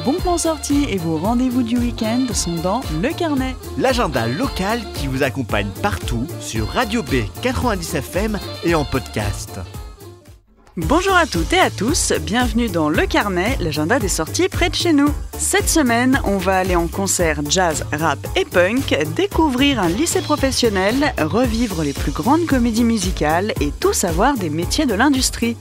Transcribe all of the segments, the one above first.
bons plans sortis et vos rendez-vous du week-end sont dans Le Carnet. L'agenda local qui vous accompagne partout sur Radio B 90 FM et en podcast. Bonjour à toutes et à tous, bienvenue dans Le Carnet, l'agenda des sorties près de chez nous. Cette semaine, on va aller en concert jazz, rap et punk, découvrir un lycée professionnel, revivre les plus grandes comédies musicales et tout savoir des métiers de l'industrie.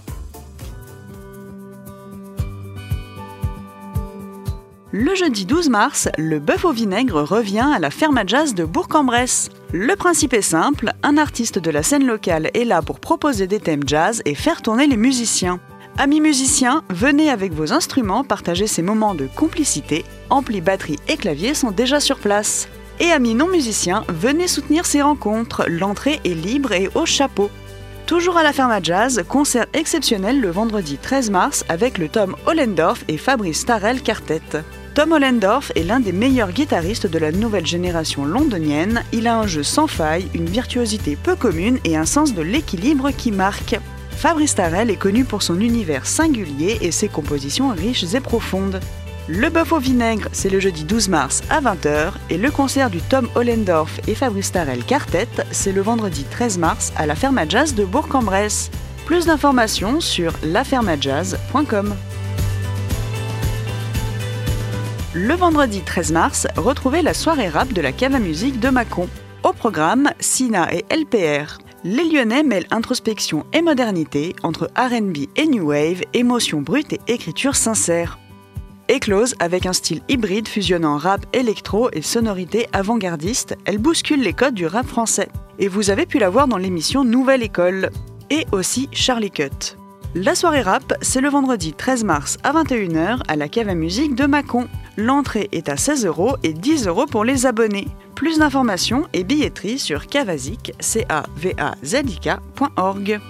Le jeudi 12 mars, le bœuf au vinaigre revient à la ferme à jazz de Bourg-en-Bresse. Le principe est simple, un artiste de la scène locale est là pour proposer des thèmes jazz et faire tourner les musiciens. Amis musiciens, venez avec vos instruments partager ces moments de complicité. Ampli, batterie et clavier sont déjà sur place. Et amis non musiciens, venez soutenir ces rencontres, l'entrée est libre et au chapeau. Toujours à la ferme à jazz, concert exceptionnel le vendredi 13 mars avec le Tom Ohlendorf et Fabrice Starrell Quartet. Tom Ohlendorf est l'un des meilleurs guitaristes de la nouvelle génération londonienne. Il a un jeu sans faille, une virtuosité peu commune et un sens de l'équilibre qui marque. Fabrice Starrell est connu pour son univers singulier et ses compositions riches et profondes. Le bœuf au vinaigre, c'est le jeudi 12 mars à 20h et le concert du Tom Ohlendorf et Fabrice Starrell Quartet, c'est le vendredi 13 mars à la ferme à jazz de Bourg-en-Bresse. Plus d'informations sur lafermeajazz.com. Le vendredi 13 mars, retrouvez la soirée rap de la cave à musique de Mâcon. Au programme, Sina et LPR. Les Lyonnais mêlent introspection et modernité entre R&B et New Wave, émotion brute et écriture sincère. Éclose avec un style hybride fusionnant rap électro et sonorité avant-gardiste, elle bouscule les codes du rap français. Et vous avez pu la voir dans l'émission Nouvelle École. Et aussi Charlie Cut. La soirée rap, c'est le vendredi 13 mars à 21h à la cave à musique de Mâcon. L'entrée est à 16€ et 10€ pour les abonnés. Plus d'informations et billetterie sur cavazik, cavazik.org.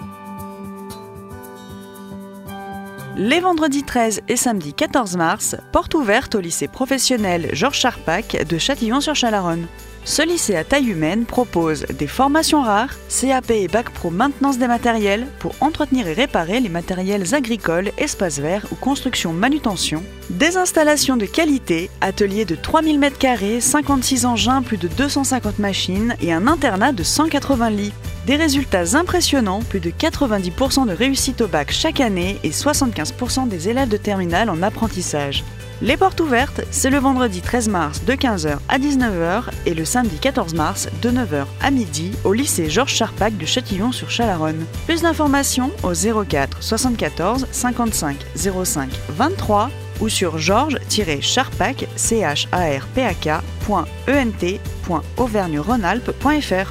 Les vendredis 13 et samedi 14 mars, porte ouverte au lycée professionnel Georges Charpak de Châtillon-sur-Chalaronne. Ce lycée à taille humaine propose des formations rares, CAP et Bac Pro maintenance des matériels pour entretenir et réparer les matériels agricoles, espaces verts ou construction manutention, des installations de qualité, ateliers de 3000 m², 56 engins, plus de 250 machines et un internat de 180 lits. Des résultats impressionnants, plus de 90% de réussite au bac chaque année et 75% des élèves de terminale en apprentissage. Les portes ouvertes, c'est le vendredi 13 mars de 15h à 19h et le samedi 14 mars de 9h à midi au lycée Georges Charpak de Châtillon-sur-Chalaronne. Plus d'informations au 04 74 55 05 23 ou sur georges-charpak.ent.auvergne-rhône-alpes.fr.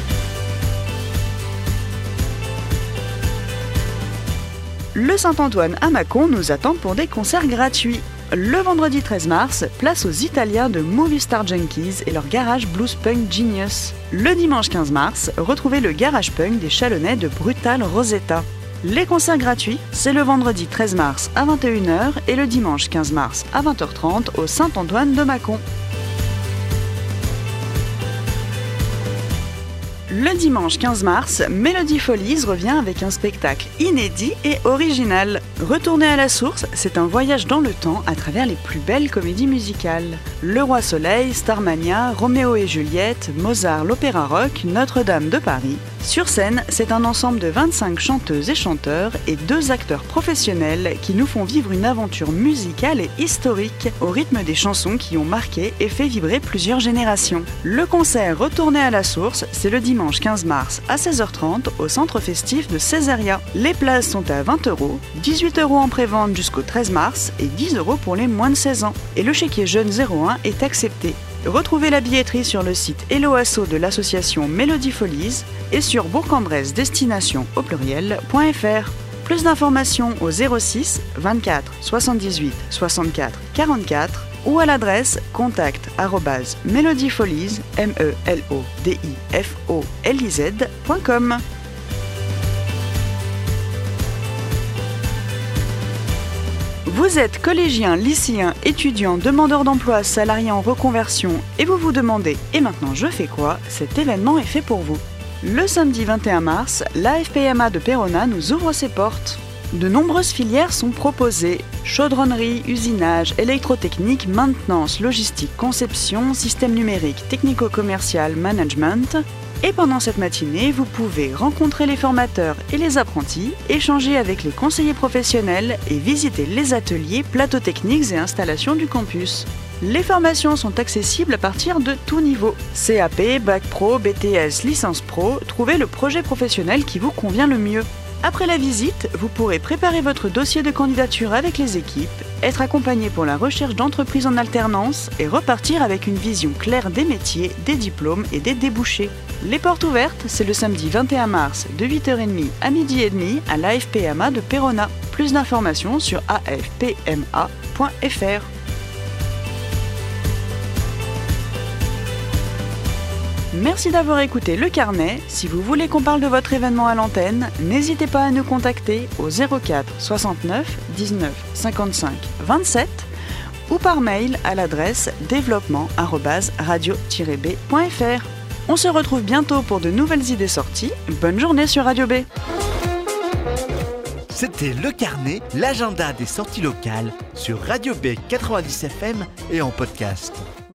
Le Saint-Antoine à Mâcon nous attend pour des concerts gratuits. Le vendredi 13 mars, place aux Italiens de Movie Star Junkies et leur garage blues punk Genius. Le dimanche 15 mars, retrouvez le garage punk des Chalonnais de Brutal Rosetta. Les concerts gratuits, c'est le vendredi 13 mars à 21h et le dimanche 15 mars à 20h30 au Saint-Antoine de Mâcon. Le dimanche 15 mars, Melody Folies revient avec un spectacle inédit et original. Retourner à la source, c'est un voyage dans le temps à travers les plus belles comédies musicales. Le Roi Soleil, Starmania, Roméo et Juliette, Mozart, l'Opéra Rock, Notre-Dame de Paris. Sur scène, c'est un ensemble de 25 chanteuses et chanteurs et 2 acteurs professionnels qui nous font vivre une aventure musicale et historique au rythme des chansons qui ont marqué et fait vibrer plusieurs générations. Le concert Retourner à la source, c'est le dimanche 15 mars à 16h30 au centre festif de Césaria. Les places sont à 20€, 18€ en prévente jusqu'au 13 mars et 10€ pour les moins de 16 ans. Et le chéquier jeune 01 est accepté. Retrouvez la billetterie sur le site Helloasso de l'association Melody Folies et sur bourg-en-bresse destination au pluriel.fr. Plus d'informations au 06 24 78 64 44 ou à l'adresse contact@melodyfolies, melodifolies.com. Vous êtes collégien, lycéen, étudiant, demandeur d'emploi, salarié en reconversion et vous vous demandez « Et maintenant je fais quoi ?» Cet événement est fait pour vous. Le samedi 21 mars, l'AFPMA de Péronne nous ouvre ses portes. De nombreuses filières sont proposées. Chaudronnerie, usinage, électrotechnique, maintenance, logistique, conception, système numérique, technico-commercial, management. Et pendant cette matinée, vous pouvez rencontrer les formateurs et les apprentis, échanger avec les conseillers professionnels et visiter les ateliers, plateaux techniques et installations du campus. Les formations sont accessibles à partir de tout niveau. CAP, Bac Pro, BTS, Licence Pro, trouvez le projet professionnel qui vous convient le mieux. Après la visite, vous pourrez préparer votre dossier de candidature avec les équipes, être accompagné pour la recherche d'entreprise en alternance et repartir avec une vision claire des métiers, des diplômes et des débouchés. Les portes ouvertes, c'est le samedi 21 mars de 8h30 à 12h30 à l'AFPMA de Perona. Plus d'informations sur afpma.fr. Merci d'avoir écouté Le Carnet. Si vous voulez qu'on parle de votre événement à l'antenne, n'hésitez pas à nous contacter au 04 69 19 55 27 ou par mail à l'adresse développement@radio-b.fr. On se retrouve bientôt pour de nouvelles idées sorties. Bonne journée sur Radio B. C'était Le Carnet, l'agenda des sorties locales sur Radio B 90 FM et en podcast.